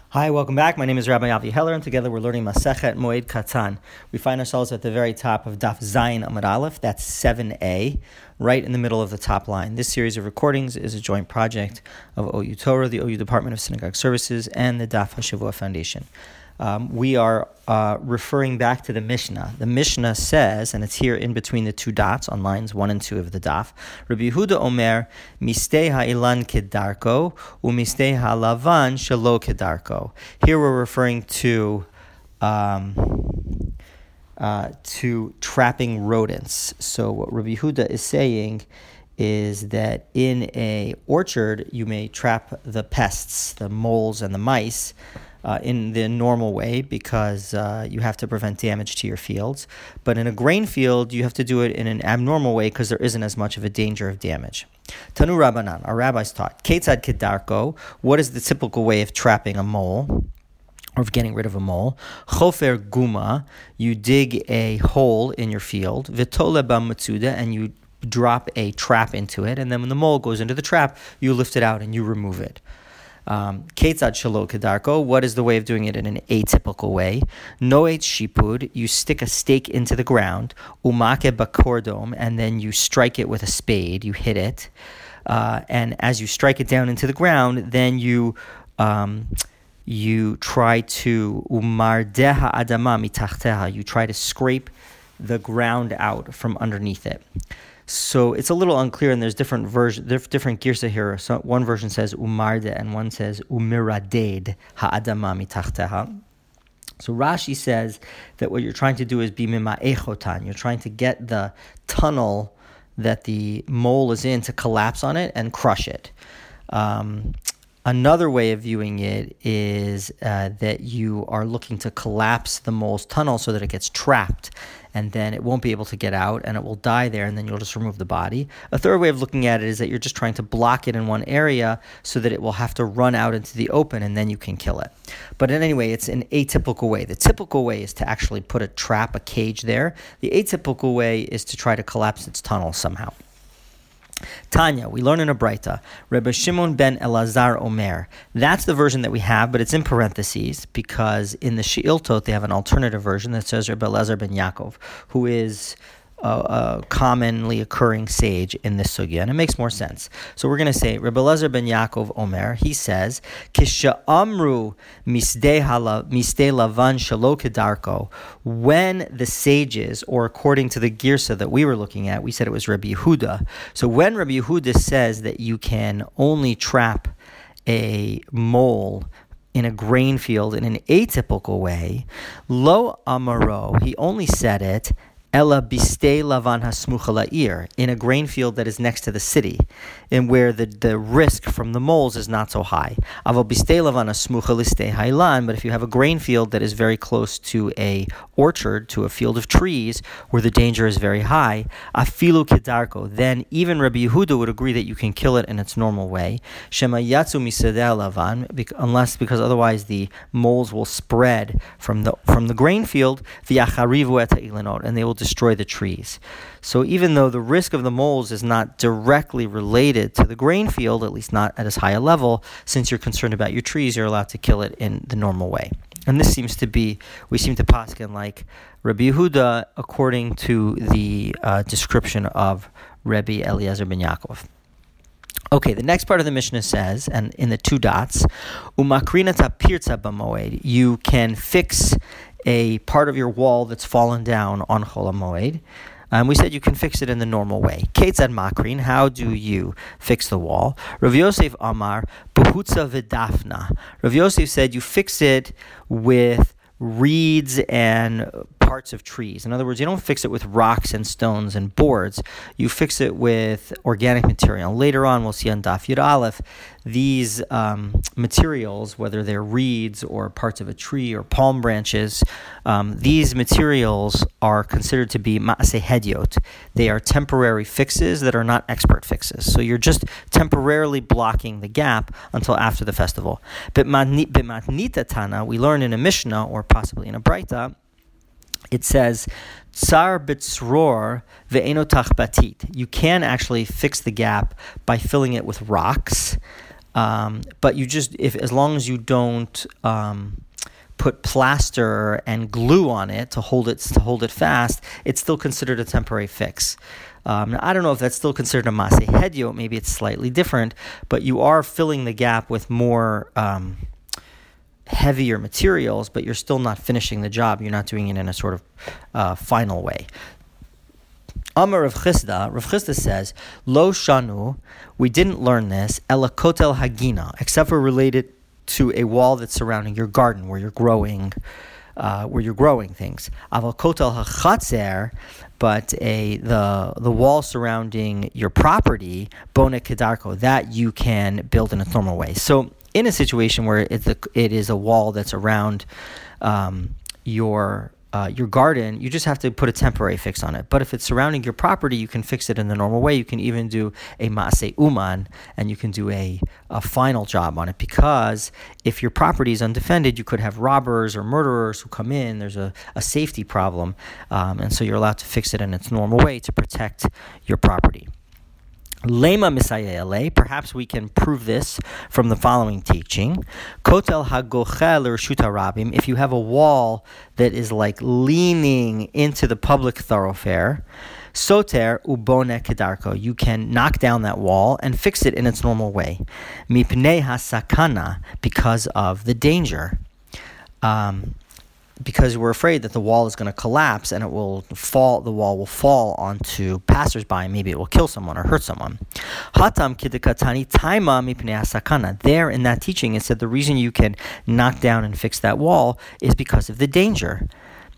Hi, welcome back. My name is Rabbi Avi Heller, and together we're learning Masechet Moed Katan. We find ourselves at the very top of Daf Zayin Amud Aleph, that's 7a, right in the middle of the top line. This series of recordings is a joint project of OU Torah, the OU Department of Synagogue Services, and the Daf HaShavua Foundation. We are referring back to the Mishnah. The Mishnah says, and it's here in between the two dots on lines 1 and 2 of the daf, Rabbi Yehuda Omer, Mistei ha'ilan kedarko, u'mistei ha'lavan shelo kedarko. Here we're referring to trapping rodents. So what Rabbi Yehuda is saying is that in a orchard, you may trap the pests, the moles and the mice, in the normal way because you have to prevent damage to your fields. But in a grain field, you have to do it in an abnormal way because there isn't as much of a danger of damage. Tanu Rabbanan, our rabbis taught, Ketzad Kedarko, what is the typical way of trapping a mole? Or of getting rid of a mole. Chofer Guma, you dig a hole in your field. Vitole B'matzuda, and you drop a trap into it. And then when the mole goes into the trap, you lift it out and you remove it. Ketzad shelo kedarko, what is the way of doing it in an atypical way? Noet shipud, you stick a stake into the ground, umake bakordom, and then you strike it with a spade, you hit it, and as you strike it down into the ground, then you try to umardeha adama mitachteha, you try to scrape the ground out from underneath it. So it's a little unclear, and there's different girsa here. So one version says umarde, and one says umiraded ha'adama mitachteha. So Rashi says that what you're trying to do is bimima'echotan. You're trying to get the tunnel that the mole is in to collapse on it and crush it. Another way of viewing it is that you are looking to collapse the mole's tunnel so that it gets trapped, and then it won't be able to get out, and it will die there, and then you'll just remove the body. A third way of looking at it is that you're just trying to block it in one area so that it will have to run out into the open, and then you can kill it. But in any way, it's an atypical way. The typical way is to actually put a trap, a cage there. The atypical way is to try to collapse its tunnel somehow. Tanya, we learn in a Braita, Rebbe Shimon ben Elazar Omer. That's the version that we have, but it's in parentheses because in the She'iltot they have an alternative version that says Rebbe Elazar ben Yaakov, who is a commonly occurring sage in this sugya, and it makes more sense. So we're going to say Rebbe Elazar ben Yaakov Omer. He says, "Kisha amru misdei lavan shelo kedarko." When the sages, or according to the girsa that we were looking at, we said it was Rabbi Yehuda. So when Rabbi Yehuda says that you can only trap a mole in a grain field in an atypical way, lo amaro, he only said it Ella bistei lavan hasmucha la'ir, in a grain field that is next to the city, and where the risk from the moles is not so high. Aval bistei lavan hasmucha listei hailan, but if you have a grain field that is very close to a orchard, to a field of trees, where the danger is very high, afilu kedarko, then even Rabbi Yehuda would agree that you can kill it in its normal way. Shema yatzu misadeh lavan, because otherwise the moles will spread from the grain field, v'yacharivu et ha'ilanot, and they will destroy the trees. So even though the risk of the moles is not directly related to the grain field, at least not at as high a level, since you're concerned about your trees, you're allowed to kill it in the normal way. And this seems to be, we seem to paskin like Rabbi Yehuda according to the description of Rabbi Eliezer ben Yaakov. Okay, the next part of the Mishnah says, and in the two dots, umakrinata pirza b'moed, you can fix a part of your wall that's fallen down on Chol HaMoed. We said you can fix it in the normal way. Ketzad makrin, how do you fix the wall? Rav Yosef Amar, behutza v'dafna. Rav Yosef said you fix it with reeds and parts of trees. In other words, you don't fix it with rocks and stones and boards. You fix it with organic material. Later on, we'll see on Daf Yud Aleph, these materials, whether they're reeds or parts of a tree or palm branches, these materials are considered to be ma'aseh hedyot. They are temporary fixes that are not expert fixes. So you're just temporarily blocking the gap until after the festival. But b'matnita tana, we learn in a Mishnah, or possibly in a Braita, it says, Tsar b'tzror ve'eno tachbatit. You can actually fix the gap by filling it with rocks, But you just, if as long as you don't put plaster and glue on it to hold it fast, it's still considered a temporary fix. Now, I don't know if that's still considered a maseh hedyot. Maybe it's slightly different, but you are filling the gap with more heavier materials, but you're still not finishing the job. You're not doing it in a sort of final way. Amar Rav Chisda says, Lo shanu, we didn't learn this, ela kotel hagina, except for related to a wall that's surrounding your garden where you're growing things. Aval kotel hachatzer, but the wall surrounding your property, bona kedarko, that you can build in a normal way. So in a situation where it is a wall that's around your garden, you just have to put a temporary fix on it. But if it's surrounding your property, you can fix it in the normal way. You can even do a maaseh uman, and you can do a final job on it, because if your property is undefended, you could have robbers or murderers who come in. There's a safety problem, and so you're allowed to fix it in its normal way to protect your property. Lema misayele, perhaps we can prove this from the following teaching. Kotel hagochel reshut harabim, if you have a wall that is like leaning into the public thoroughfare, soter ubone kedarko, you can knock down that wall and fix it in its normal way. Mipnei hasakana, because of the danger. Because we're afraid that the wall is going to collapse and the wall will fall onto passersby. Maybe it will kill someone or hurt someone. Hatam kidikatani taima mipnei hasakana. There in that teaching, it said the reason you can knock down and fix that wall is because of the danger.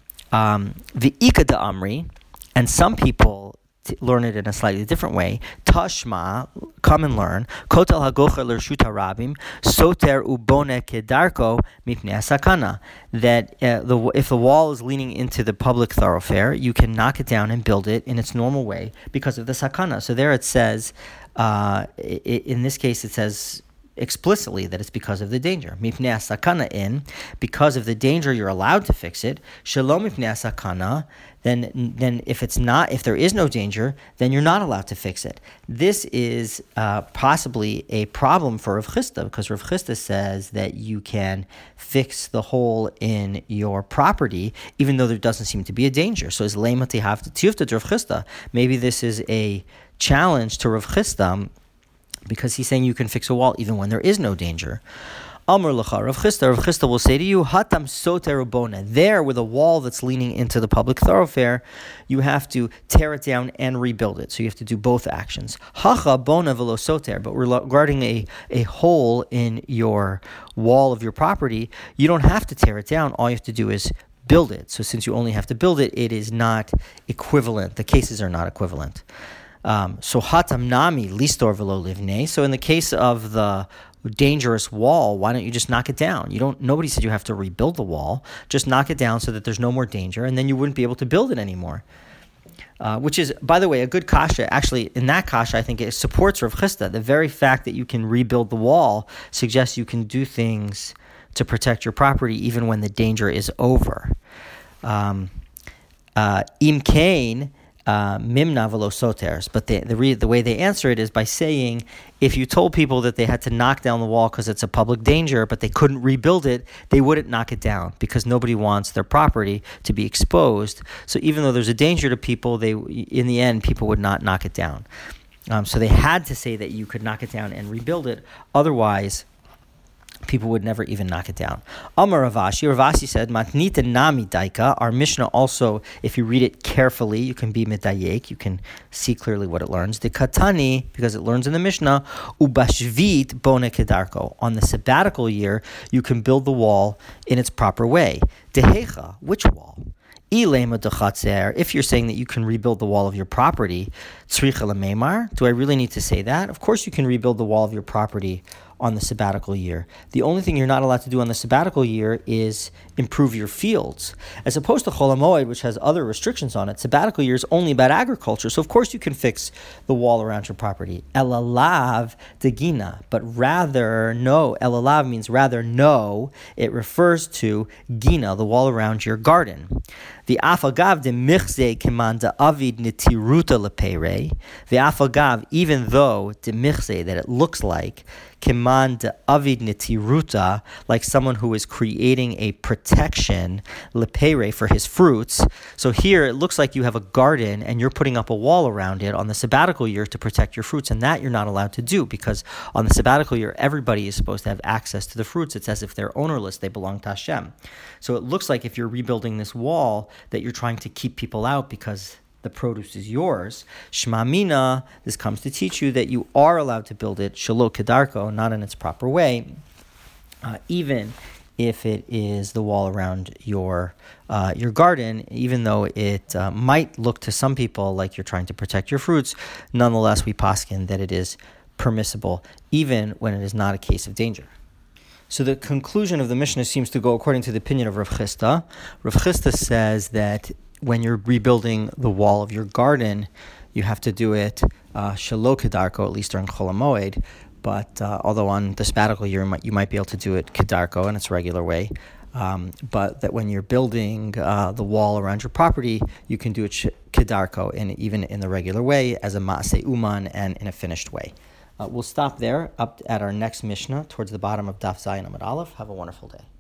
The ikada amri, and some people learn it in a slightly different way. Tashma, come and learn. Kotel hagochel reshut harabim, soter ubone kedarko mipnei hasakana. That if the wall is leaning into the public thoroughfare, you can knock it down and build it in its normal way because of the sakana. So there it says, in this case, it says explicitly that it's because of the danger. Mipnei hasakana, because of the danger, you're allowed to fix it. Shalom mipnei hasakana. Then if there is no danger, then you're not allowed to fix it. This is possibly a problem for Rav Chisda, because Rav Chisda says that you can fix the hole in your property even though there doesn't seem to be a danger. So is lema tihav tiyufta to Rav Chisda. Maybe this is a challenge to Rav Chisda, because he's saying you can fix a wall even when there is no danger. Amr Lacha, Rav Chisda will say to you, Hatam soter ubona. There, with a wall that's leaning into the public thoroughfare, you have to tear it down and rebuild it. So you have to do both actions. Hacha bona velo soter. But regarding a hole in your wall of your property, you don't have to tear it down. All you have to do is build it. So since you only have to build it, it is not equivalent. The cases are not equivalent. So hatam nami listor velo livne. So in the case of the dangerous wall, why don't you just knock it down? Nobody said you have to rebuild the wall. Just knock it down so that there's no more danger, and then you wouldn't be able to build it anymore. Which is, by the way, a good kasha. Actually, in that kasha, I think it supports Rav Chisda. The very fact that you can rebuild the wall suggests you can do things to protect your property even when the danger is over. Im kain mimna velo soters, but the way they answer it is by saying, if you told people that they had to knock down the wall because it's a public danger, but they couldn't rebuild it, they wouldn't knock it down because nobody wants their property to be exposed. So even though there's a danger to people, in the end, people would not knock it down. So they had to say that you could knock it down and rebuild it. Otherwise, people would never even knock it down. Amar Ravashi. Ravashi said, Matnita nami daika. Our Mishnah also, if you read it carefully, you can be medayek. You can see clearly what it learns. The katani, because it learns in the Mishnah, ubashvit bone kedarko. On the sabbatical year, you can build the wall in its proper way. Dehecha, which wall? If you're saying that you can rebuild the wall of your property, tzricha lememar, do I really need to say that? Of course you can rebuild the wall of your property on the sabbatical year. The only thing you're not allowed to do on the sabbatical year is improve your fields. As opposed to Chol HaMoed, which has other restrictions on it, sabbatical year is only about agriculture. So of course you can fix the wall around your property. Elalav degina, but rather no. Elalav means rather no. It refers to gina, the wall around your garden. The afagav de michze keman de avid nitiruta lepere. The afagav, even though de michze, that it looks like keman de avid nitiruta, like someone who is creating a protection lepere for his fruits. So here it looks like you have a garden and you're putting up a wall around it on the sabbatical year to protect your fruits, and that you're not allowed to do because on the sabbatical year everybody is supposed to have access to the fruits. It's as if they're ownerless; they belong to Hashem. So it looks like if you're rebuilding this wall that you're trying to keep people out because the produce is yours. Shema Mina, this comes to teach you that you are allowed to build it shelo kedarko, not in its proper way, even if it is the wall around your garden, even though it might look to some people like you're trying to protect your fruits. Nonetheless, we paskin that it is permissible, even when it is not a case of danger. So the conclusion of the Mishnah seems to go according to the opinion of Rav Chisda. Rav Chisda says that when you're rebuilding the wall of your garden, you have to do it shelo kedarko, at least during Chol HaMoed. But although on the sabbatical year you might be able to do it kedarko in its regular way, but that when you're building the wall around your property, you can do it kedarko, even in the regular way, as a ma'aseh uman and in a finished way. We'll stop there, up at our next Mishnah, towards the bottom of Daf Zayin Amud Aleph. Have a wonderful day.